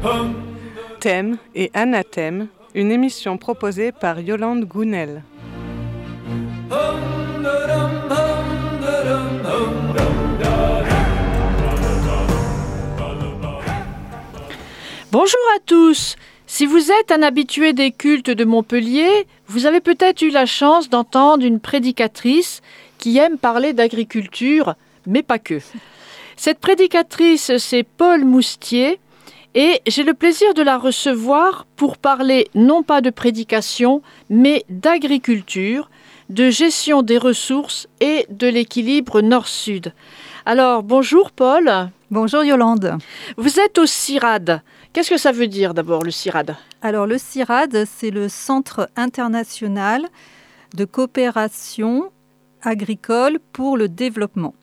Thème et anathème, une émission proposée par Yolande Gounel. Bonjour à tous. Si vous êtes un habitué des cultes de Montpellier, vous avez peut-être eu la chance d'entendre une prédicatrice qui aime parler d'agriculture, mais pas que. Cette prédicatrice, c'est Paul Moustier, et j'ai le plaisir de la recevoir pour parler non pas de prédication, mais d'agriculture, de gestion des ressources et de l'équilibre nord-sud. Alors, bonjour Paul. Bonjour Yolande. Vous êtes au CIRAD. Qu'est-ce que ça veut dire d'abord le CIRAD ? Alors le CIRAD, c'est le Centre international de coopération agricole pour le développement.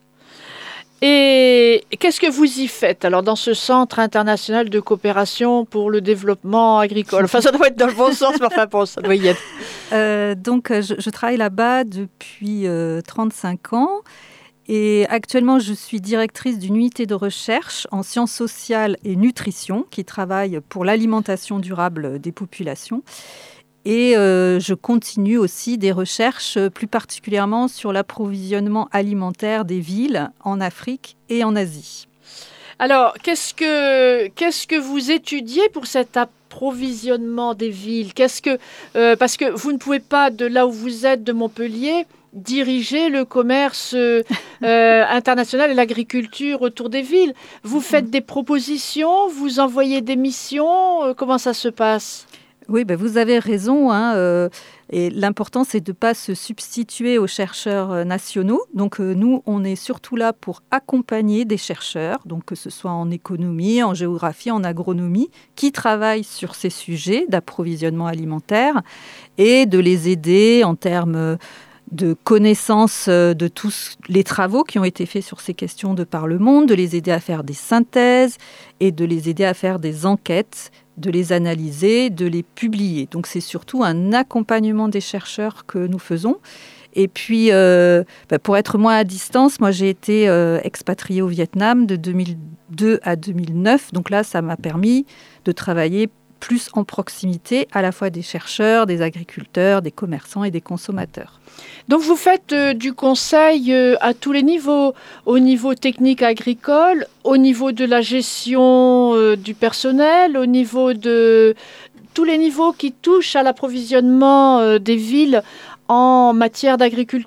Et qu'est-ce que vous y faites alors dans ce Centre international de coopération pour le développement agricole ? Enfin, ça doit être dans le bon sens, mais enfin bon, ça doit y être. Donc je travaille là-bas depuis 35 ans. Et actuellement, je suis directrice d'une unité de recherche en sciences sociales et nutrition qui travaille pour l'alimentation durable des populations. Et je continue aussi des recherches plus particulièrement sur l'approvisionnement alimentaire des villes en Afrique et en Asie. Alors, qu'est-ce que vous étudiez pour cet approvisionnement des villes ? Parce que vous ne pouvez pas, de là où vous êtes, de Montpellier, diriger le commerce international et l'agriculture autour des villes. Vous faites des propositions, vous envoyez des missions, comment ça se passe ? Oui, vous avez raison. Et l'important, c'est de ne pas se substituer aux chercheurs nationaux. Donc, nous, on est surtout là pour accompagner des chercheurs, donc que ce soit en économie, en géographie, en agronomie, qui travaillent sur ces sujets d'approvisionnement alimentaire et de les aider en termes de connaissance de tous les travaux qui ont été faits sur ces questions de par le monde, de les aider à faire des synthèses et de les aider à faire des enquêtes, de les analyser, de les publier. Donc c'est surtout un accompagnement des chercheurs que nous faisons. Et puis, pour être moins à distance, moi j'ai été expatriée au Vietnam de 2002 à 2009. Donc là, ça m'a permis de travailler plus en proximité à la fois des chercheurs, des agriculteurs, des commerçants et des consommateurs. Donc vous faites du conseil à tous les niveaux, au niveau technique agricole, au niveau de la gestion du personnel, au niveau de tous les niveaux qui touchent à l'approvisionnement des villes en matière d'agriculture ?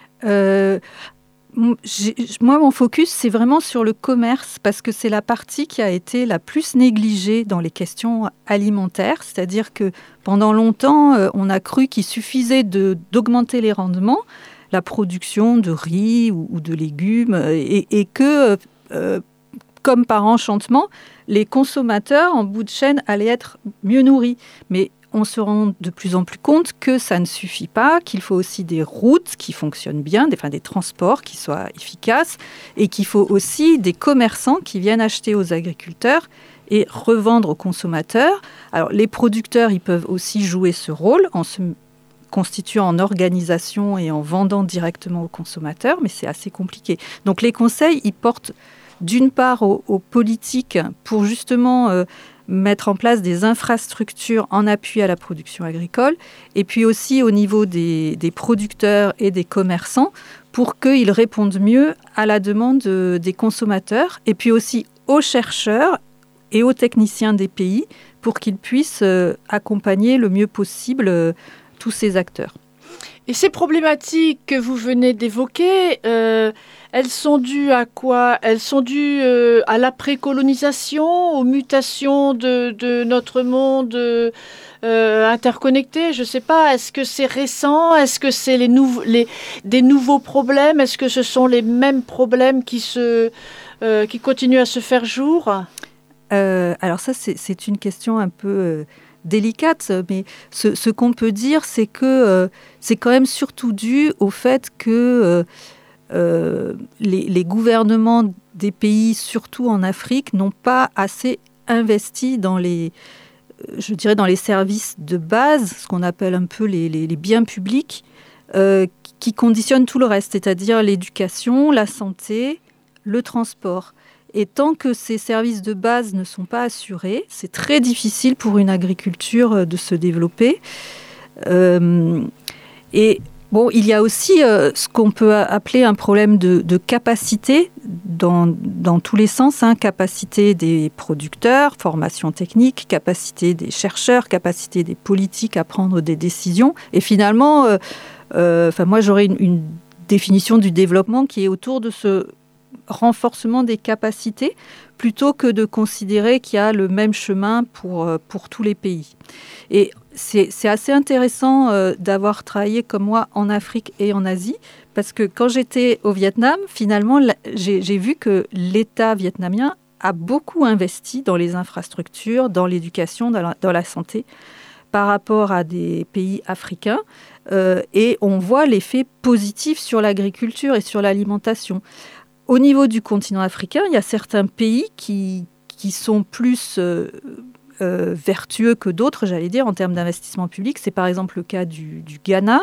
Moi, mon focus, c'est vraiment sur le commerce parce que c'est la partie qui a été la plus négligée dans les questions alimentaires. C'est-à-dire que pendant longtemps, on a cru qu'il suffisait d'augmenter les rendements, la production de riz ou de légumes et que, comme par enchantement, les consommateurs en bout de chaîne allaient être mieux nourris. Mais on se rend de plus en plus compte que ça ne suffit pas, qu'il faut aussi des routes qui fonctionnent bien, des transports qui soient efficaces, et qu'il faut aussi des commerçants qui viennent acheter aux agriculteurs et revendre aux consommateurs. Alors, les producteurs, ils peuvent aussi jouer ce rôle en se constituant en organisation et en vendant directement aux consommateurs, mais c'est assez compliqué. Donc, les conseils, ils portent d'une part aux politiques pour justement mettre en place des infrastructures en appui à la production agricole, et puis aussi au niveau des producteurs et des commerçants pour qu'ils répondent mieux à la demande des consommateurs, et puis aussi aux chercheurs et aux techniciens des pays pour qu'ils puissent accompagner le mieux possible tous ces acteurs. Et ces problématiques que vous venez d'évoquer, elles sont dues à quoi ? Elles sont dues à l'après-colonisation, aux mutations de notre monde interconnecté, je ne sais pas. Est-ce que c'est récent ? Est-ce que c'est des nouveaux problèmes ? Est-ce que ce sont les mêmes problèmes qui continuent à se faire jour ? Alors ça, c'est une question un peu délicate, mais ce qu'on peut dire, c'est que c'est quand même surtout dû au fait que les gouvernements des pays, surtout en Afrique, n'ont pas assez investi dans les services de base, ce qu'on appelle un peu les biens publics, qui conditionnent tout le reste, c'est-à-dire l'éducation, la santé, le transport. Et tant que ces services de base ne sont pas assurés, c'est très difficile pour une agriculture de se développer. Et bon, il y a aussi ce qu'on peut appeler un problème de capacité dans tous les sens, capacité des producteurs, formation technique, capacité des chercheurs, capacité des politiques à prendre des décisions. Et finalement, moi j'aurais une définition du développement qui est autour de ce renforcement des capacités plutôt que de considérer qu'il y a le même chemin pour tous les pays. Et c'est assez intéressant d'avoir travaillé comme moi en Afrique et en Asie, parce que quand j'étais au Vietnam, finalement, j'ai vu que l'État vietnamien a beaucoup investi dans les infrastructures, dans l'éducation, dans la santé, par rapport à des pays africains. Et on voit l'effet positif sur l'agriculture et sur l'alimentation. Au niveau du continent africain, il y a certains pays qui sont plus vertueux que d'autres, j'allais dire, en termes d'investissement public. C'est par exemple le cas du Ghana,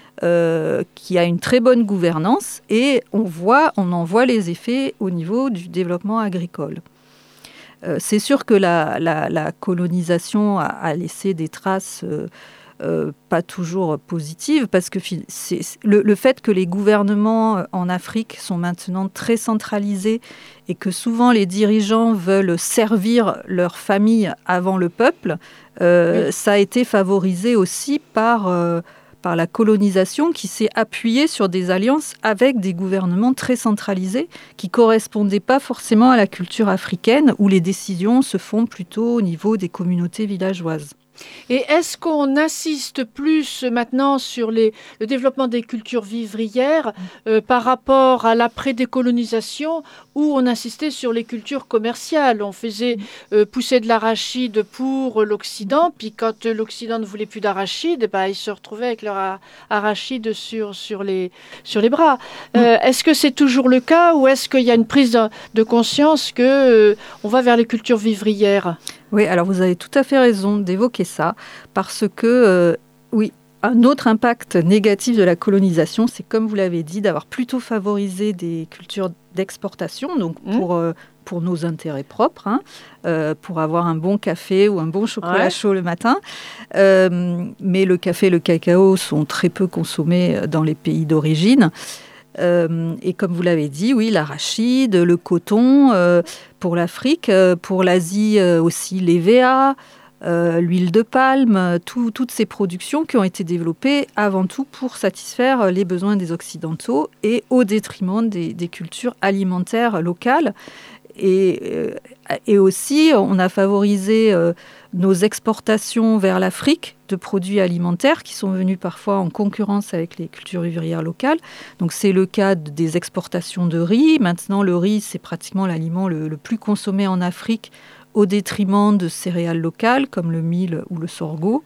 qui a une très bonne gouvernance, et on en voit les effets au niveau du développement agricole. C'est sûr que la colonisation a laissé des traces pas toujours positives, parce que le fait que les gouvernements en Afrique sont maintenant très centralisés et que souvent les dirigeants veulent servir leur famille avant le peuple, ça a été favorisé aussi par la colonisation qui s'est appuyée sur des alliances avec des gouvernements très centralisés qui ne correspondaient pas forcément à la culture africaine, où les décisions se font plutôt au niveau des communautés villageoises. Et est-ce qu'on insiste plus maintenant sur le développement des cultures vivrières par rapport à l'après-décolonisation, où on insistait sur les cultures commerciales? On faisait pousser de l'arachide pour l'Occident, puis quand l'Occident ne voulait plus d'arachide, ils se retrouvaient avec leur arachide sur les bras. Est-ce que c'est toujours le cas, ou est-ce qu'il y a une prise de conscience qu'on va vers les cultures vivrières? Oui, alors vous avez tout à fait raison d'évoquer ça, parce que, un autre impact négatif de la colonisation, c'est, comme vous l'avez dit, d'avoir plutôt favorisé des cultures d'exportation, donc pour nos intérêts propres, pour avoir un bon café ou un bon chocolat chaud le matin. Mais le café et le cacao sont très peu consommés dans les pays d'origine. Et comme vous l'avez dit, oui, l'arachide, le coton pour l'Afrique, pour l'Asie aussi l'EVA, l'huile de palme, toutes ces productions qui ont été développées avant tout pour satisfaire les besoins des Occidentaux et au détriment des cultures alimentaires locales. Et aussi, on a favorisé nos exportations vers l'Afrique de produits alimentaires qui sont venus parfois en concurrence avec les cultures vivrières locales. Donc c'est le cas des exportations de riz. Maintenant, le riz, c'est pratiquement l'aliment le plus consommé en Afrique, au détriment de céréales locales comme le mil ou le sorgho.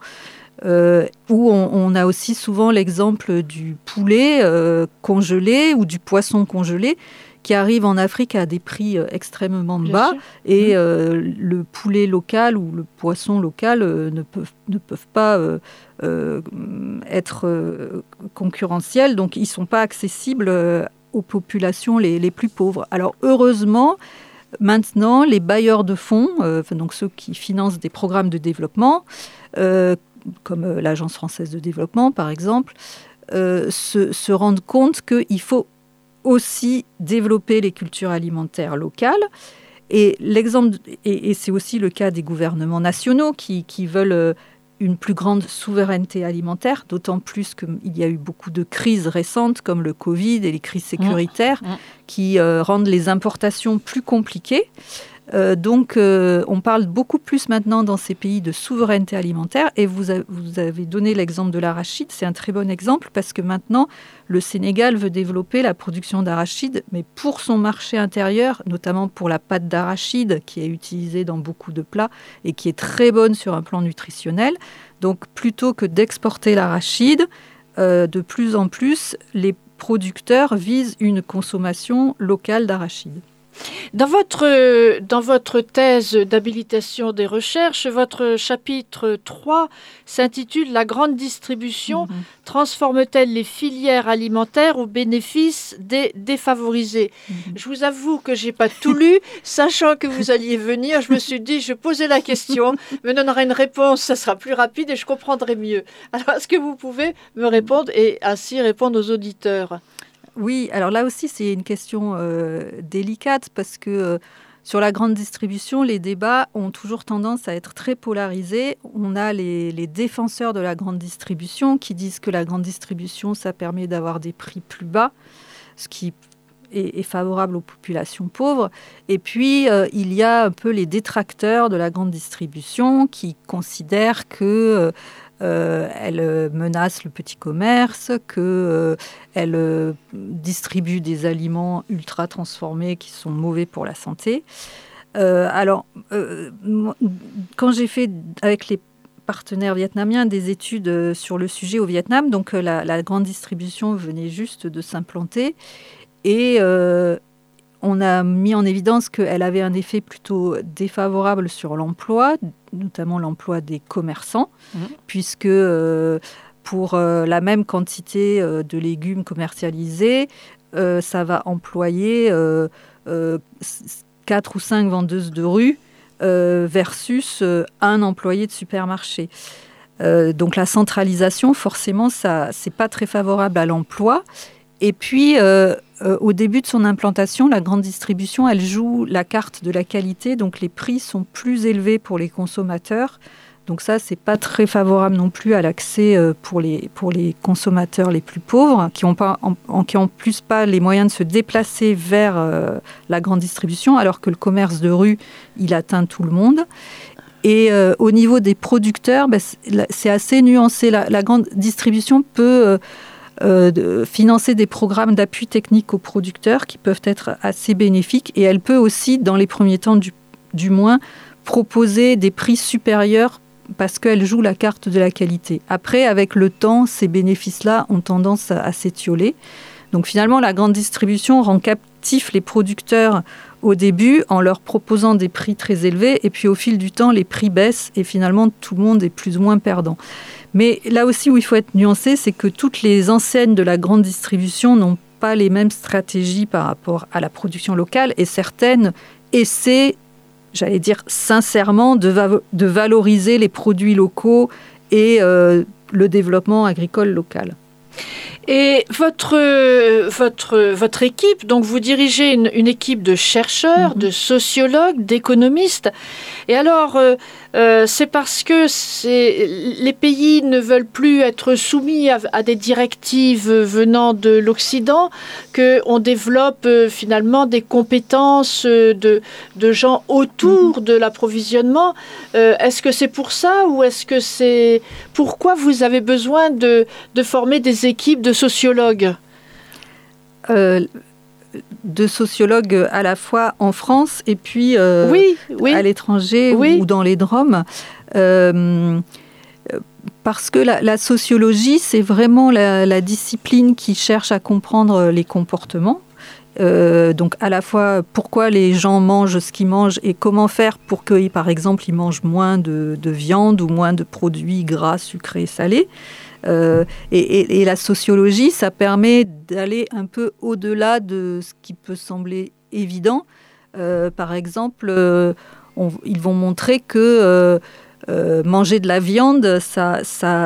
Où on a aussi souvent l'exemple du poulet congelé ou du poisson congelé qui arrive en Afrique à des prix extrêmement bas, et le poulet local ou le poisson local ne peuvent pas être concurrentiels, donc ils ne sont pas accessibles aux populations les plus pauvres. Alors heureusement, maintenant, les bailleurs de fonds, donc ceux qui financent des programmes de développement, comme l'Agence française de développement par exemple, se rendent compte qu'il faut aussi développer les cultures alimentaires locales. Et c'est aussi le cas des gouvernements nationaux qui veulent une plus grande souveraineté alimentaire, d'autant plus qu'il y a eu beaucoup de crises récentes comme le Covid et les crises sécuritaires qui rendent les importations plus compliquées. Donc, on parle beaucoup plus maintenant dans ces pays de souveraineté alimentaire. Et vous avez donné l'exemple de l'arachide. C'est un très bon exemple parce que maintenant, le Sénégal veut développer la production d'arachide, mais pour son marché intérieur, notamment pour la pâte d'arachide qui est utilisée dans beaucoup de plats et qui est très bonne sur un plan nutritionnel. Donc, plutôt que d'exporter l'arachide, de plus en plus, les producteurs visent une consommation locale d'arachide. Dans votre thèse d'habilitation des recherches, votre chapitre 3 s'intitule « La grande distribution transforme-t-elle les filières alimentaires au bénéfice des défavorisés ?» Je vous avoue que je n'ai pas tout lu. Sachant que vous alliez venir, je me suis dit, je posais la question, me donnera une réponse, ça sera plus rapide et je comprendrai mieux. Alors, est-ce que vous pouvez me répondre et ainsi répondre aux auditeurs ? Oui, alors là aussi, c'est une question délicate parce que sur la grande distribution, les débats ont toujours tendance à être très polarisés. On a les défenseurs de la grande distribution qui disent que la grande distribution, ça permet d'avoir des prix plus bas, ce qui est favorable aux populations pauvres. Et puis, il y a un peu les détracteurs de la grande distribution qui considèrent que elle menace le petit commerce, qu'elle distribue des aliments ultra transformés qui sont mauvais pour la santé. Quand j'ai fait avec les partenaires vietnamiens des études sur le sujet au Vietnam, donc la grande distribution venait juste de s'implanter et on a mis en évidence qu'elle avait un effet plutôt défavorable sur l'emploi, notamment l'emploi des commerçants, puisque pour la même quantité de légumes commercialisés, ça va employer 4 ou 5 vendeuses de rue versus un employé de supermarché. Donc la centralisation, forcément, ça, c'est pas très favorable à l'emploi. Et puis, au début de son implantation, la grande distribution, elle joue la carte de la qualité, donc les prix sont plus élevés pour les consommateurs. Donc ça, c'est pas très favorable non plus à l'accès pour les consommateurs les plus pauvres, qui ont en plus pas les moyens de se déplacer vers la grande distribution, alors que le commerce de rue, il atteint tout le monde. Et au niveau des producteurs, c'est assez nuancé. La grande distribution peut financer des programmes d'appui technique aux producteurs qui peuvent être assez bénéfiques, et elle peut aussi, dans les premiers temps du moins, proposer des prix supérieurs parce qu'elle joue la carte de la qualité. Après, avec le temps, ces bénéfices-là ont tendance à s'étioler. Donc finalement, la grande distribution rend captifs les producteurs au début en leur proposant des prix très élevés, et puis au fil du temps, les prix baissent et finalement, tout le monde est plus ou moins perdant. Mais là aussi où il faut être nuancé, c'est que toutes les enseignes de la grande distribution n'ont pas les mêmes stratégies par rapport à la production locale, et certaines essaient, j'allais dire sincèrement, de valoriser les produits locaux et le développement agricole local. Et votre équipe, donc vous dirigez une équipe de chercheurs, de sociologues, d'économistes. Et alors, c'est parce que les pays ne veulent plus être soumis à des directives venant de l'Occident qu'on développe finalement des compétences de gens autour de l'approvisionnement. Est-ce que c'est pour ça, ou est-ce que c'est... Pourquoi vous avez besoin de former des équipes de sociologues? De sociologues à la fois en France et puis à l'étranger ou dans les DROM. Parce que la sociologie, c'est vraiment la discipline qui cherche à comprendre les comportements. Donc à la fois pourquoi les gens mangent ce qu'ils mangent et comment faire pour que, par exemple, ils mangent moins de viande ou moins de produits gras, sucrés et salés. Et la sociologie, ça permet d'aller un peu au-delà de ce qui peut sembler évident. Par exemple, ils vont montrer que manger de la viande, ça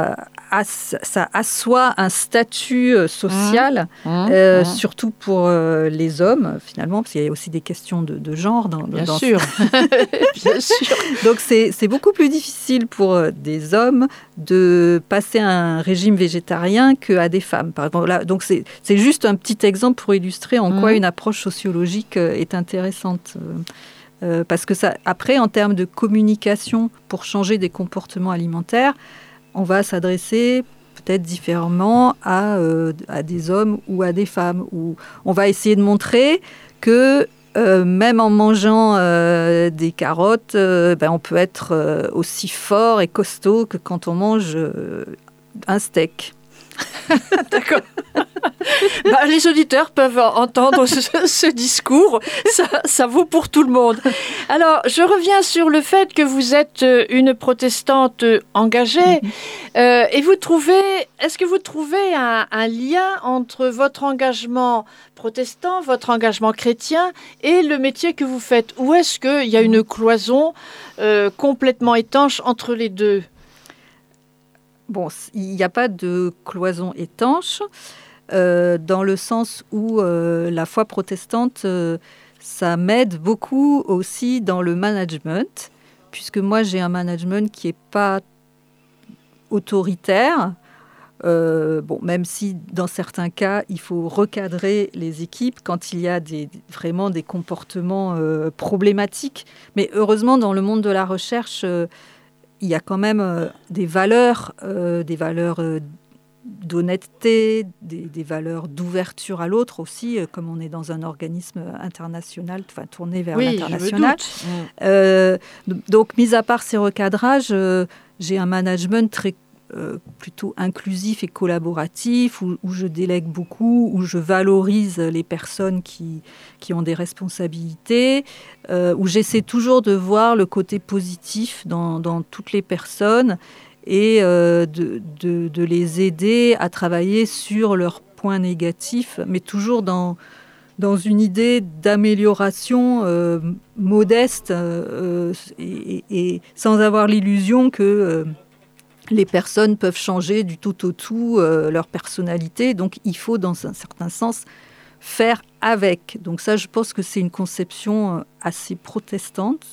assoit un statut social, surtout pour les hommes, finalement, parce qu'il y a aussi des questions de genre. Bien sûr. Bien sûr. Donc, c'est beaucoup plus difficile pour des hommes de passer à un régime végétarien qu'à des femmes, par exemple. Là, donc, c'est juste un petit exemple pour illustrer en quoi une approche sociologique est intéressante. Parce que ça, après, en termes de communication, pour changer des comportements alimentaires, on va s'adresser peut-être différemment à des hommes ou à des femmes. Où on va essayer de montrer que même en mangeant des carottes, on peut être aussi fort et costaud que quand on mange un steak. D'accord. Les auditeurs peuvent entendre ce discours, ça vaut pour tout le monde. Alors, je reviens sur le fait que vous êtes une protestante engagée. Et est-ce que vous trouvez un lien entre votre engagement protestant, votre engagement chrétien et le métier que vous faites? Ou est-ce qu'il y a une cloison complètement étanche entre les deux? Bon, il n'y a pas de cloison étanche, dans le sens où la foi protestante, ça m'aide beaucoup aussi dans le management, puisque moi j'ai un management qui n'est pas autoritaire, même si dans certains cas il faut recadrer les équipes quand il y a vraiment des comportements problématiques. Mais heureusement, dans le monde de la recherche, il y a quand même des valeurs d'honnêteté, des valeurs d'ouverture à l'autre aussi, comme on est dans un organisme international, tourné vers l'international. Donc, mis à part ces recadrages, j'ai un management plutôt inclusif et collaboratif, où je délègue beaucoup, où je valorise les personnes qui ont des responsabilités, où j'essaie toujours de voir le côté positif dans toutes les personnes et de les aider à travailler sur leurs points négatifs, mais toujours dans une idée d'amélioration modeste et sans avoir l'illusion que les personnes peuvent changer du tout au tout leur personnalité. Donc, il faut, dans un certain sens, faire avec. Donc ça, je pense que c'est une conception assez protestante.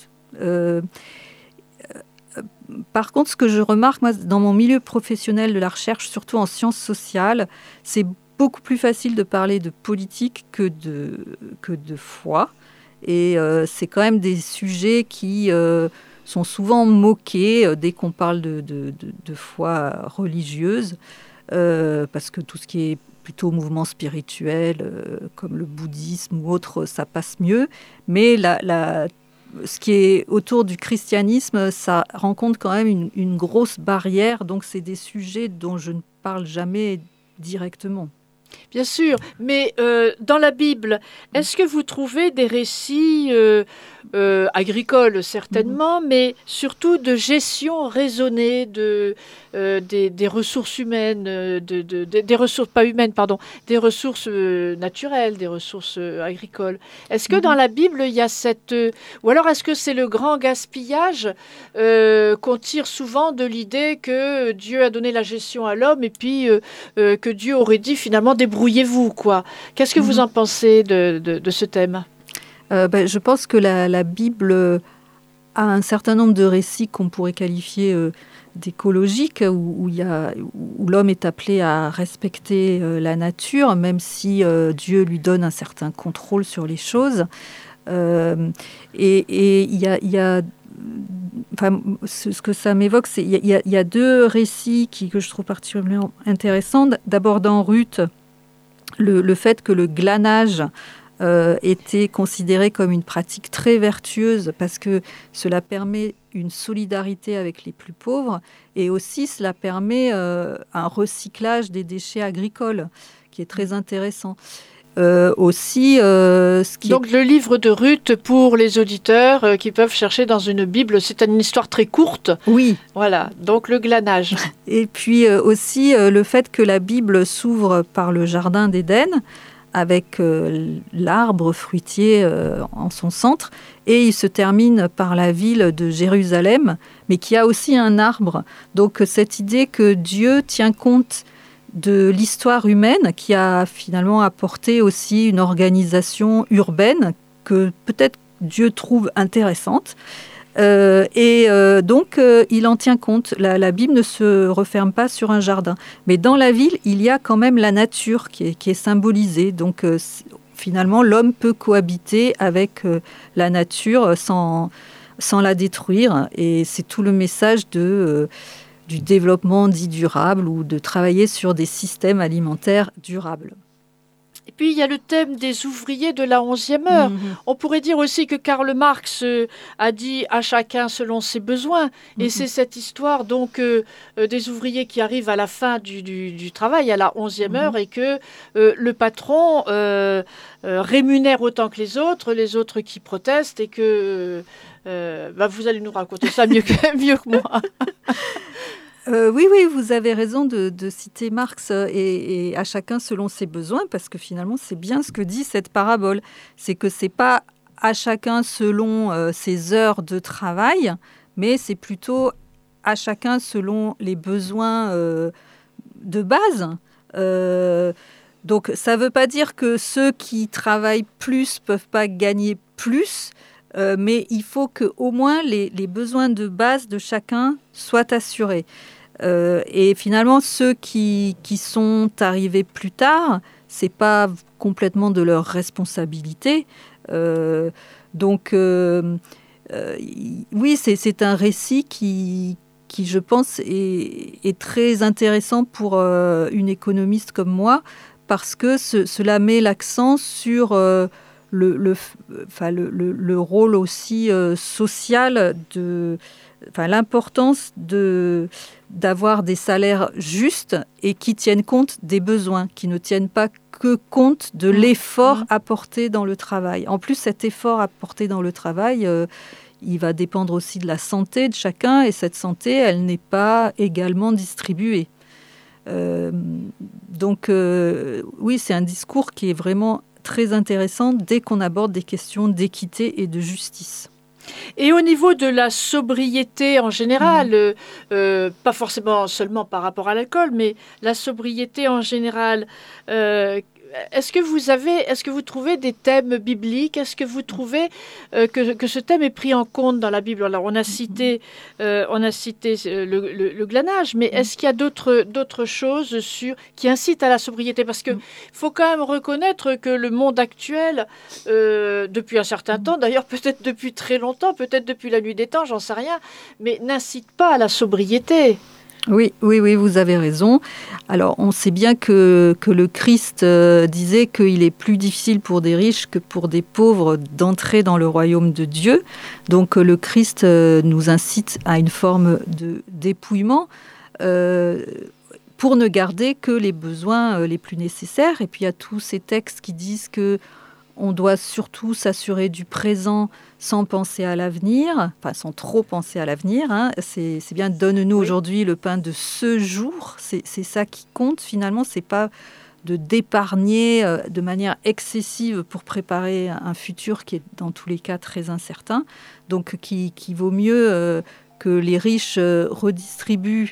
Par contre, ce que je remarque, moi, dans mon milieu professionnel de la recherche, surtout en sciences sociales, c'est beaucoup plus facile de parler de politique que de foi. Et c'est quand même des sujets qui sont souvent moqués dès qu'on parle de foi religieuse, parce que tout ce qui est plutôt mouvement spirituel, comme le bouddhisme ou autre, ça passe mieux. Mais ce qui est autour du christianisme, ça rencontre quand même une grosse barrière. Donc, c'est des sujets dont je ne parle jamais directement. Bien sûr, mais dans la Bible, est-ce que vous trouvez des récits agricoles, certainement, mais surtout de gestion raisonnée des ressources humaines, des ressources, pas humaines, pardon, des ressources naturelles, des ressources agricoles. Est-ce que dans la Bible, il y a ou alors est-ce que c'est le grand gaspillage qu'on tire souvent de l'idée que Dieu a donné la gestion à l'homme et puis que Dieu aurait dit finalement débrouillez-vous, quoi. Qu'est-ce que vous en pensez de ce thème ? Je pense que la Bible a un certain nombre de récits qu'on pourrait qualifier d'écologiques, où l'homme est appelé à respecter la nature, même si Dieu lui donne un certain contrôle sur les choses. Et il y a ce que ça m'évoque, il y a deux récits que je trouve particulièrement intéressants. D'abord, dans Ruth, le fait que le glanage était considéré comme une pratique très vertueuse parce que cela permet une solidarité avec les plus pauvres et aussi cela permet un recyclage des déchets agricoles qui est très intéressant. Donc le livre de Ruth, pour les auditeurs qui peuvent chercher dans une Bible, c'est une histoire très courte. Oui. Voilà, donc le glanage. Et puis aussi le fait que la Bible s'ouvre par le jardin d'Éden, avec l'arbre fruitier en son centre, et il se termine par la ville de Jérusalem, mais qui a aussi un arbre. Donc cette idée que Dieu tient compte de l'histoire humaine, qui a finalement apporté aussi une organisation urbaine que peut-être Dieu trouve intéressante. Donc, il en tient compte. La Bible ne se referme pas sur un jardin. Mais dans la ville, il y a quand même la nature qui est symbolisée. Donc, finalement, l'homme peut cohabiter avec la nature sans la détruire. Et c'est tout le message du développement dit durable ou de travailler sur des systèmes alimentaires durables. Et puis, il y a le thème des ouvriers de la 11e heure. On pourrait dire aussi que Karl Marx a dit « à chacun selon ses besoins ». Et c'est cette histoire donc des ouvriers qui arrivent à la fin du travail, à la 11e heure, et que le patron rémunère autant que les autres qui protestent, et que vous allez nous raconter ça mieux que moi. Oui, vous avez raison de citer Marx et à chacun selon ses besoins, parce que finalement, c'est bien ce que dit cette parabole. C'est que c'est pas à chacun selon ses heures de travail, mais c'est plutôt à chacun selon les besoins de base. Donc, ça ne veut pas dire que ceux qui travaillent plus ne peuvent pas gagner plus, mais il faut qu'au moins les besoins de base de chacun soient assurés. Et finalement, ceux qui sont arrivés plus tard, c'est pas complètement de leur responsabilité. Donc, oui, c'est un récit qui, je pense, est très intéressant pour une économiste comme moi, parce que cela met l'accent sur le rôle aussi social l'importance d'avoir des salaires justes et qui tiennent compte des besoins, qui ne tiennent pas que compte de l'effort apporté dans le travail. En plus, cet effort apporté dans le travail, il va dépendre aussi de la santé de chacun, et cette santé, elle n'est pas également distribuée. Donc, oui, c'est un discours qui est vraiment très intéressant dès qu'on aborde des questions d'équité et de justice. Et au niveau de la sobriété en général, pas forcément seulement par rapport à l'alcool, mais la sobriété en général, est-ce que vous trouvez des thèmes bibliques? Est-ce que vous trouvez que ce thème est pris en compte dans la Bible? Alors, on a cité le glanage, mais est-ce qu'il y a d'autres choses qui incitent à la sobriété? Parce qu'il faut quand même reconnaître que le monde actuel, depuis un certain temps, d'ailleurs peut-être depuis très longtemps, peut-être depuis la nuit des temps, j'en sais rien, mais n'incite pas à la sobriété. Oui, vous avez raison. Alors, on sait bien que le Christ disait qu'il est plus difficile pour des riches que pour des pauvres d'entrer dans le royaume de Dieu. Donc, le Christ nous incite à une forme de dépouillement pour ne garder que les besoins les plus nécessaires. Et puis, il y a tous ces textes qui disent que on doit surtout s'assurer du présent sans penser à l'avenir, enfin sans trop penser à l'avenir. C'est bien, donne-nous aujourd'hui le pain de ce jour. C'est ça qui compte finalement. C'est pas d'épargner de manière excessive pour préparer un futur qui est dans tous les cas très incertain. Donc qui vaut mieux que les riches redistribuent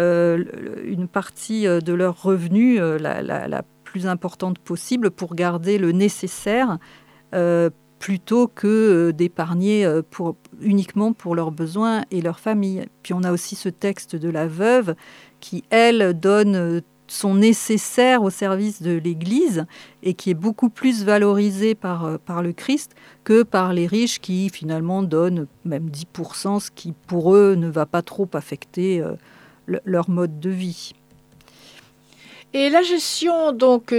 une partie de leurs revenus, la plus importante possible, pour garder le nécessaire, plutôt que d'épargner uniquement pour leurs besoins et leur famille. Puis on a aussi ce texte de la veuve qui, elle, donne son nécessaire au service de l'Église et qui est beaucoup plus valorisé par le Christ que par les riches qui finalement donnent même 10%, ce qui pour eux ne va pas trop affecter leur mode de vie. Et la gestion donc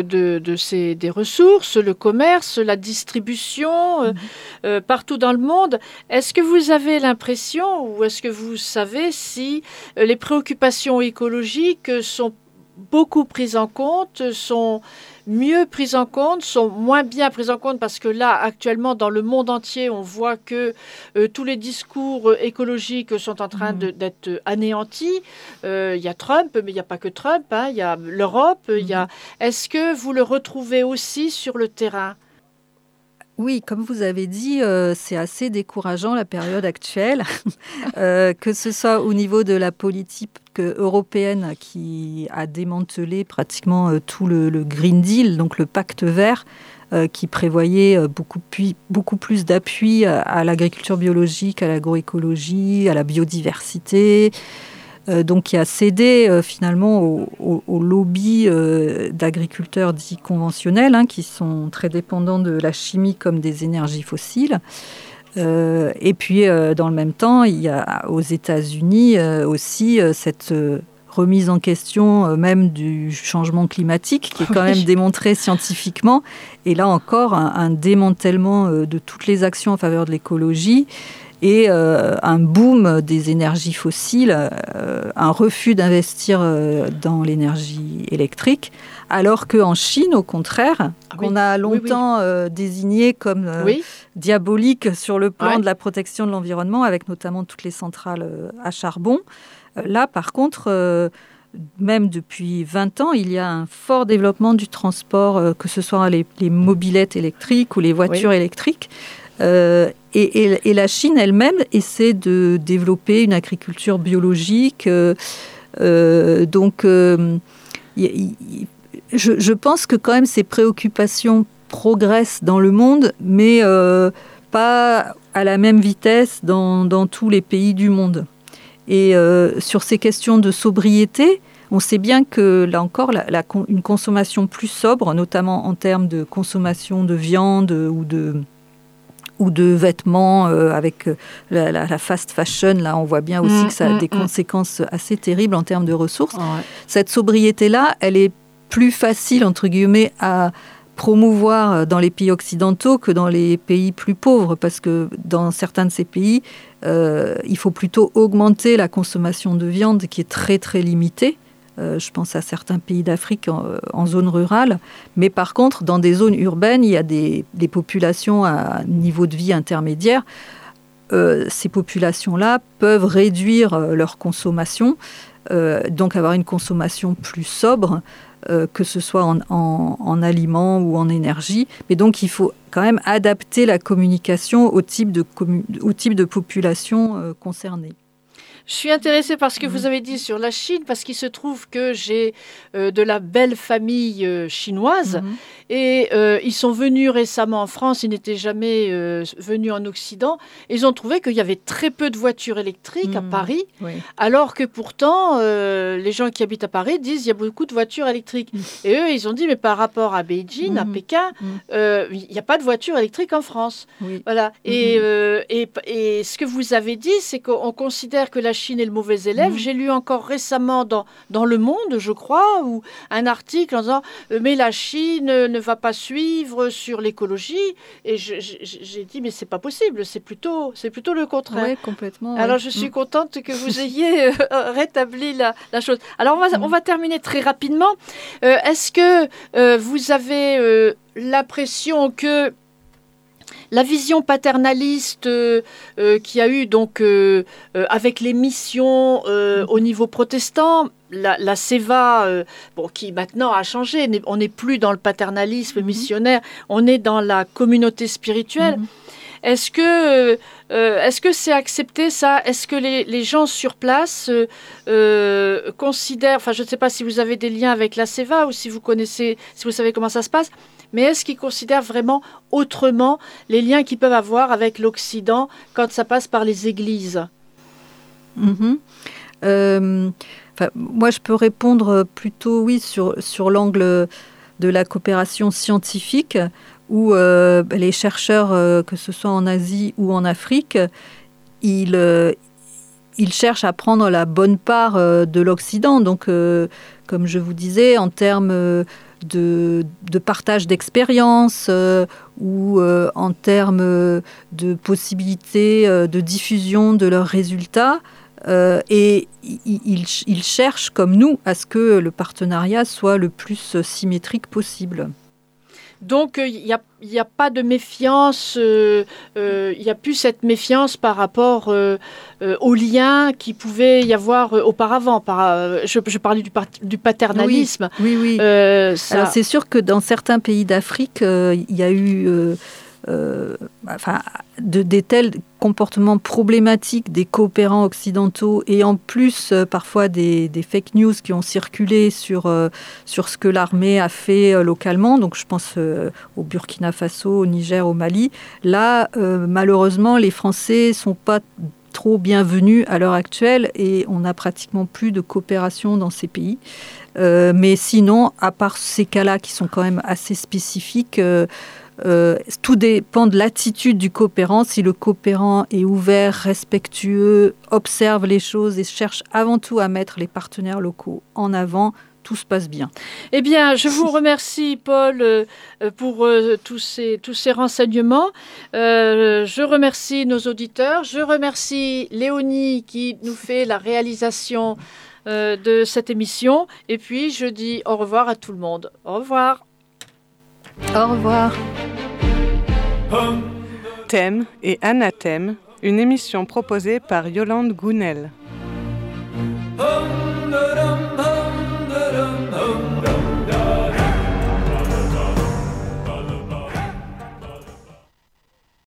des ressources, le commerce, la distribution partout dans le monde, est-ce que vous avez l'impression ou est-ce que vous savez si les préoccupations écologiques sont beaucoup prises en compte, sont mieux prises en compte, sont moins bien prises en compte? Parce que là, actuellement, dans le monde entier, on voit que tous les discours écologiques sont en train d'être anéantis. Il y a Trump, mais il n'y a pas que Trump, il y a l'Europe. Est-ce que vous le retrouvez aussi sur le terrain? Oui, comme vous avez dit, c'est assez décourageant la période actuelle, que ce soit au niveau de la politique européenne qui a démantelé pratiquement tout le Green Deal, donc le pacte vert, qui prévoyait beaucoup plus d'appui à l'agriculture biologique, à l'agroécologie, à la biodiversité. Donc qui a cédé finalement au lobby d'agriculteurs dits conventionnels, qui sont très dépendants de la chimie comme des énergies fossiles. Et puis dans le même temps, il y a aux États-Unis aussi cette remise en question même du changement climatique, qui est quand même démontré scientifiquement. Et là encore, un démantèlement de toutes les actions en faveur de l'écologie et un boom des énergies fossiles, un refus d'investir dans l'énergie électrique, alors qu'en Chine, au contraire, qu'on a longtemps désigné comme diabolique sur le plan de la protection de l'environnement, avec notamment toutes les centrales à charbon. Là, par contre, même depuis 20 ans, il y a un fort développement du transport, que ce soit les mobylettes électriques ou les voitures électriques. Et la Chine elle-même essaie de développer une agriculture biologique. Donc, je pense que quand même ces préoccupations progressent dans le monde, mais pas à la même vitesse dans tous les pays du monde. Et sur ces questions de sobriété, on sait bien que, là encore, une consommation plus sobre, notamment en termes de consommation de viande ou de vêtements avec la fast fashion, là on voit bien aussi que ça a des conséquences assez terribles en termes de ressources. Cette sobriété-là, elle est plus facile, entre guillemets, à promouvoir dans les pays occidentaux que dans les pays plus pauvres, parce que dans certains de ces pays, il faut plutôt augmenter la consommation de viande qui est très très limitée. Je pense à certains pays d'Afrique en zone rurale. Mais par contre, dans des zones urbaines, il y a des populations à niveau de vie intermédiaire. Ces populations-là peuvent réduire leur consommation, donc avoir une consommation plus sobre, que ce soit en aliments ou en énergie. Mais donc, il faut quand même adapter la communication au type de population concernée. Je suis intéressée par ce que vous avez dit sur la Chine, parce qu'il se trouve que j'ai de la belle famille chinoise. Et ils sont venus récemment en France, ils n'étaient jamais venus en Occident. Et ils ont trouvé qu'il y avait très peu de voitures électriques à Paris, alors que pourtant, les gens qui habitent à Paris disent qu'il y a beaucoup de voitures électriques. Et eux, ils ont dit, mais par rapport à Beijing, à Pékin, il n'y a pas de voitures électriques en France. Voilà. Et ce que vous avez dit, c'est qu'on considère que la Chine est le mauvais élève. J'ai lu encore récemment dans Le Monde, je crois, ou un article en disant mais la Chine ne va pas suivre sur l'écologie. Et j'ai dit mais c'est pas possible, c'est plutôt le contraire. Oui, complètement. Alors je suis contente que vous ayez rétabli la chose. Alors on va terminer très rapidement. Est-ce que vous avez l'impression que la vision paternaliste qu'il y a eu donc avec les missions au niveau protestant, la CEVA, qui maintenant a changé, on n'est plus dans le paternalisme missionnaire, on est dans la communauté spirituelle. Est-ce que c'est accepté ça? Est-ce que les gens sur place considèrent, enfin je ne sais pas si vous avez des liens avec la CEVA ou si vous savez comment ça se passe, mais est-ce qu'ils considèrent vraiment autrement les liens qu'ils peuvent avoir avec l'Occident quand ça passe par les églises? Moi, je peux répondre plutôt oui sur l'angle de la coopération scientifique, où les chercheurs, que ce soit en Asie ou en Afrique, ils cherchent à prendre la bonne part de l'Occident. Donc, comme je vous disais, en termes de partage d'expériences ou en termes de possibilités de diffusion de leurs résultats. Et ils cherchent, comme nous, à ce que le partenariat soit le plus symétrique possible. Donc, il n'y a pas de méfiance, il n'y a plus cette méfiance par rapport aux liens qu'il pouvait y avoir auparavant. Je parlais du paternalisme. Oui. Alors, c'est sûr que dans certains pays d'Afrique, il y a eu des tels comportements problématiques des coopérants occidentaux et en plus parfois des fake news qui ont circulé sur ce que l'armée a fait localement. Donc je pense au Burkina Faso, au Niger, au Mali. Là, malheureusement, les Français ne sont pas trop bienvenus à l'heure actuelle et on n'a pratiquement plus de coopération dans ces pays. Mais sinon, à part ces cas-là qui sont quand même assez spécifiques, Tout dépend de l'attitude du coopérant. Si le coopérant est ouvert, respectueux, observe les choses et cherche avant tout à mettre les partenaires locaux en avant, tout se passe bien. Eh bien, je vous remercie, Paul, pour tous ces renseignements. Je remercie nos auditeurs. Je remercie Léonie qui nous fait la réalisation de cette émission. Et puis, je dis au revoir à tout le monde. Au revoir. Au revoir. Thème et anathème, une émission proposée par Yolande Gounel.